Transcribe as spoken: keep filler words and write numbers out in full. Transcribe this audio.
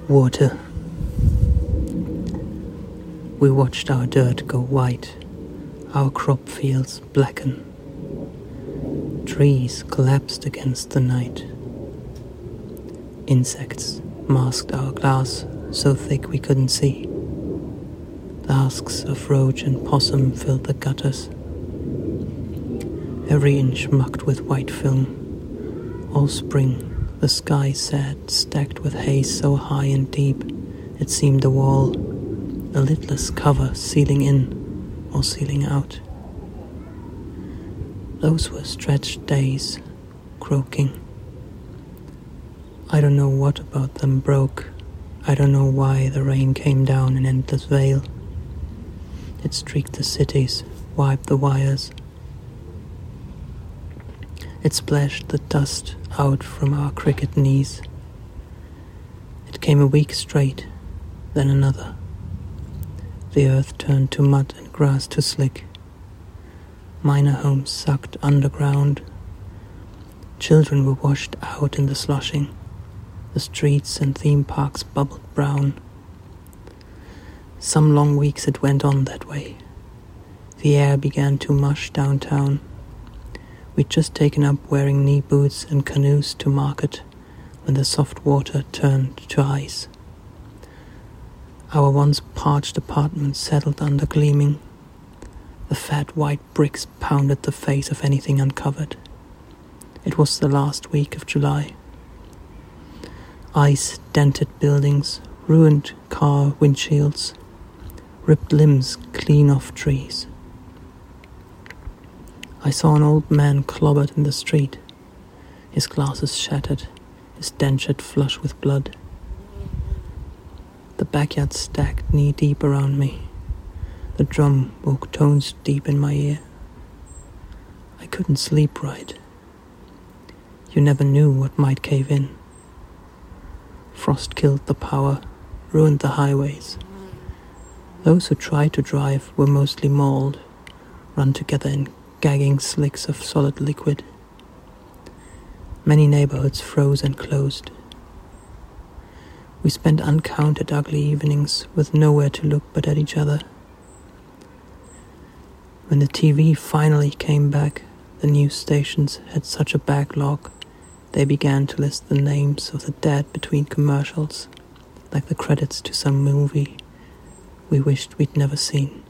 Water. We watched our dirt go white, our crop fields blacken. Trees collapsed against the night. Insects masked our glass so thick we couldn't see. The husks of roach and possum filled the gutters. Every inch mucked with white film. All spring, the sky sat stacked with haze so high and deep, it seemed a wall, a lidless cover sealing in or sealing out. Those were stretched days, croaking. I don't know what about them broke. I don't know why the rain came down in endless veil. It streaked the cities, wiped the wires. It splashed the dust out from our cricket knees. It came a week straight, then another. The earth turned to mud and grass to slick. Miner homes sucked underground. Children were washed out in the slushing. The streets and theme parks bubbled brown. Some long weeks it went on that way. The air began to mush downtown. We'd just taken up wearing knee boots and canoes to market when the soft water turned to ice. Our once parched apartment settled under gleaming. The fat white bricks pounded the face of anything uncovered. It was the last week of July. Ice dented buildings, ruined car windshields, ripped limbs clean off trees. I saw an old man clobbered in the street, his glasses shattered, his denture flush with blood. The backyard stacked knee-deep around me. The drum woke tones deep in my ear. I couldn't sleep right. You never knew what might cave in. Frost killed the power, ruined the highways. Those who tried to drive were mostly mauled, run together in gagging slicks of solid liquid. Many neighborhoods froze and closed. We spent uncounted ugly evenings with nowhere to look but at each other. When the T V finally came back, the news stations had such a backlog, they began to list the names of the dead between commercials, like the credits to some movie we wished we'd never seen.